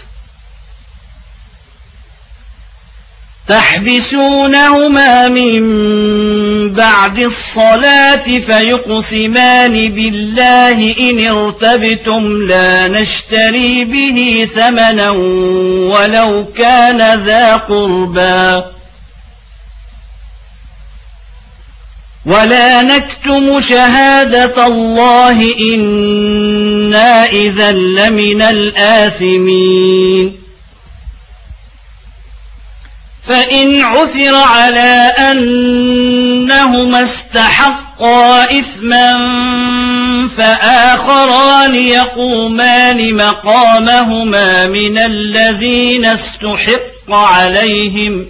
A: تحبسونهما من بعد الصلاة فيقسمان بالله إن ارتبتم لا نشتري به ثمنا ولو كان ذا قربى ولا نكتم شهادة الله إنا إذا لمن الآثمين فإن عثر على أنهما استحقا إثما فآخران يقومان مقامهما من الذين استحق عليهم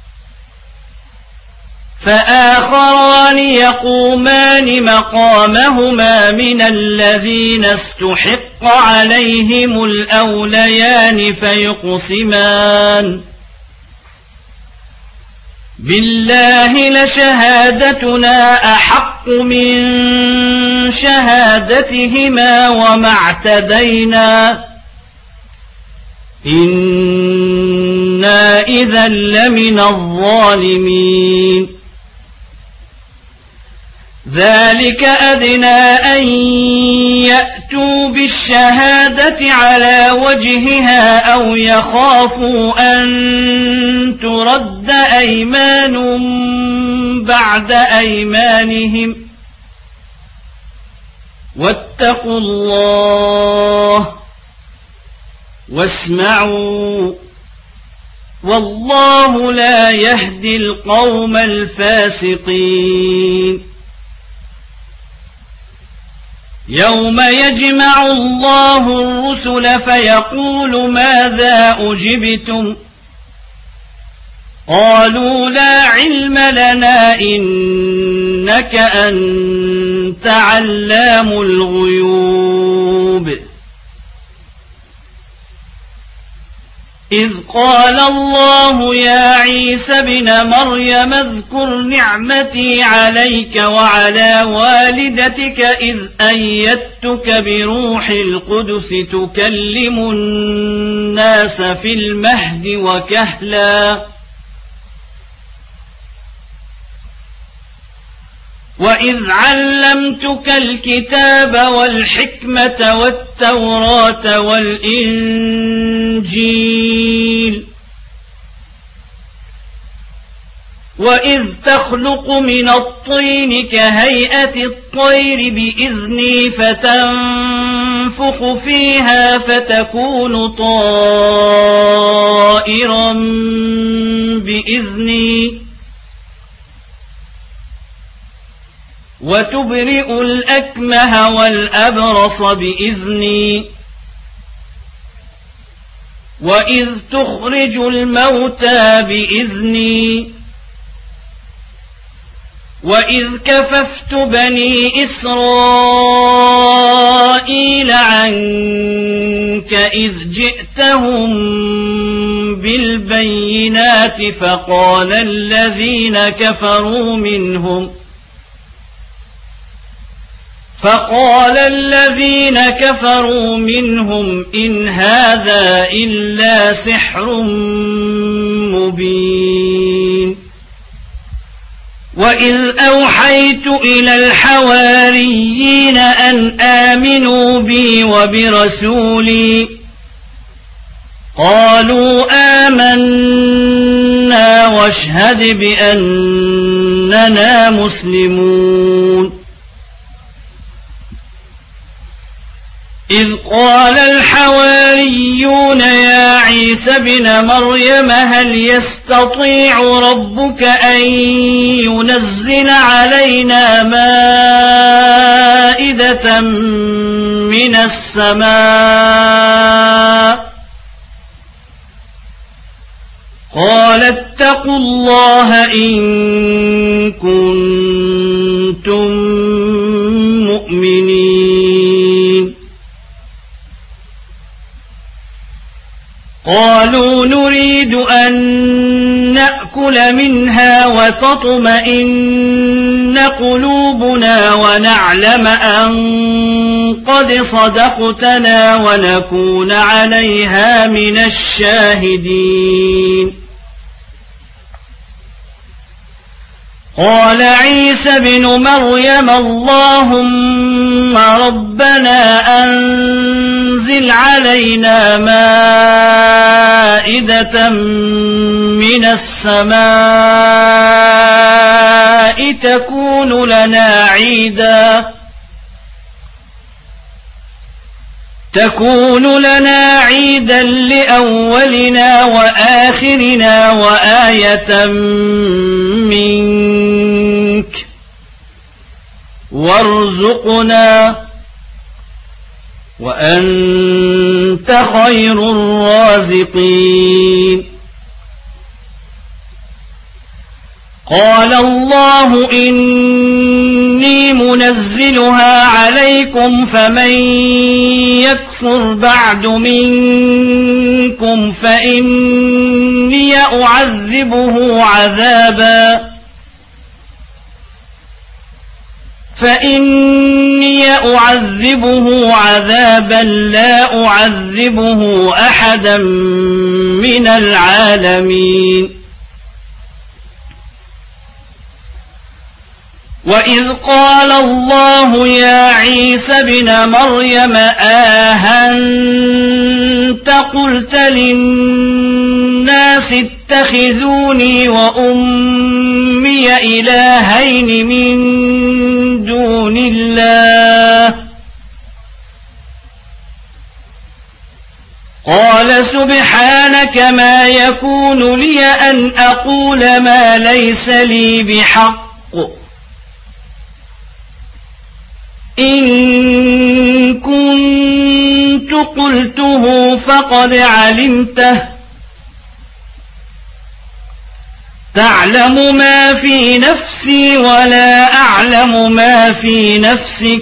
A: فآخران يقومان مقامهما من الذين استحق عليهم الأوليان فيقسمان بالله لشهادتنا أحق من شهادتهما وما اعتدينا إنا إذا لمن الظالمين ذلك أدنى أن يأتوا بالشهادة على وجهها أو يخافوا أن ترد أيمان بعد أيمانهم واتقوا الله واسمعوا والله لا يهدي القوم الفاسقين يوم يجمع الله الرسل فيقول ماذا أجبتم قالوا لا علم لنا إنك أنت علام الغيوب إذ قال الله يا عيسى ابن مريم اذكر نعمتي عليك وعلى والدتك إذ أيدتك بروح القدس تكلم الناس في المهد وكهلا وإذ علمتك الكتاب والحكمة والتوراة والإنجيل وإذ تخلق من الطين كهيئة الطير بإذني فتنفخ فيها فتكون طائرا بإذني وتبرئ الأكمه والأبرص بإذني وإذ تخرج الموتى بإذني وإذ كففت بني إسرائيل عنك إذ جئتهم بالبينات فقال الذين كفروا منهم فقال الذين كفروا منهم إن هذا إلا سحر مبين وإذ أوحيت إلى الحواريين أن آمنوا بي وبرسولي قالوا آمنا واشهد بأننا مسلمون إذ قال الحواريون يا عيسى ابن مريم هل يستطيع ربك أن ينزل علينا مائدة من السماء قال اتقوا الله إن كنتم مؤمنين قالوا نريد أن نأكل منها وتطمئن قلوبنا ونعلم أن قد صدقتنا ونكون عليها من الشاهدين قال عيسى ابن مريم اللهم ربنا أنزل علينا مائدة من السماء تكون لنا عيدا تكون لنا عيدا لأولنا وآخرنا وآية منك وارزقنا وأنت خير الرازقين قال الله إني منزلها عليكم فمن يكفر بعد منكم فإني أعذبه عذابا فإني أعذبه عذابا لا أعذبه أحدا من العالمين وإذ قال الله يا عيسى ابن مريم آهنت قلت للناس اتخذوني وأمي إلهين من دون الله قال سبحانك ما يكون لي أن أقول ما ليس لي بحق إن كنت قلته فقد علمته تعلم ما في نفسي ولا أعلم ما في نفسك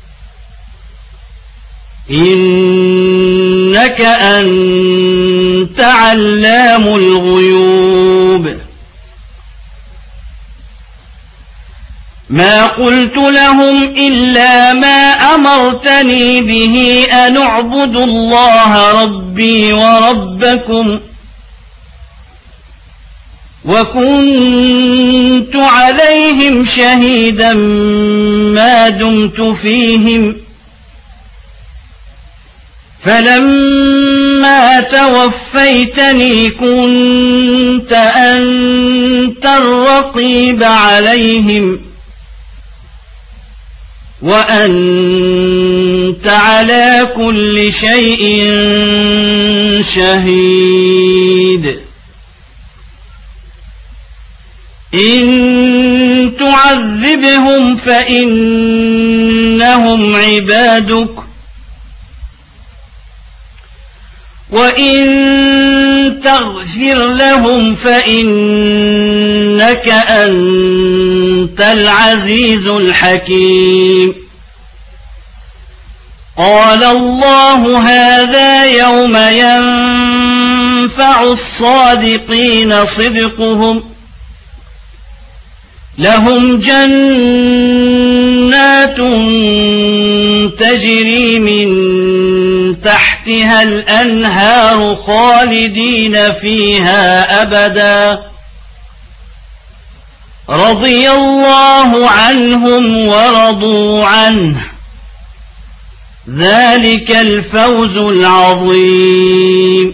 A: إنك أنت علام الغيوب ما قلت لهم إلا ما أمرتني به أن اعبدوا الله ربي وربكم وكنت عليهم شهيدا ما دمت فيهم فلما توفيتني كنت أنت الرقيب عليهم وأنت على كل شيء شهيد إن تعذبهم فإنهم عبادك وإن تغفر لهم فإنك أنت العزيز الحكيم قال الله هذا يوم ينفع الصادقين صدقهم لهم جنات تجري من تحتها الأنهار خالدين فيها أبدا رضي الله عنهم ورضوا عنه ذلك الفوز العظيم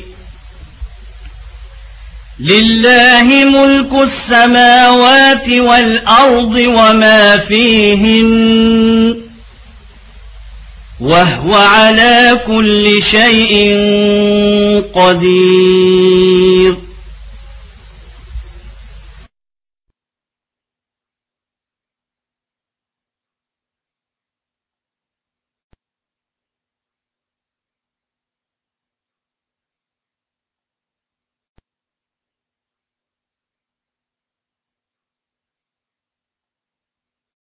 A: لله ملك السماوات والأرض وما فيهن وهو على كل شيء قدير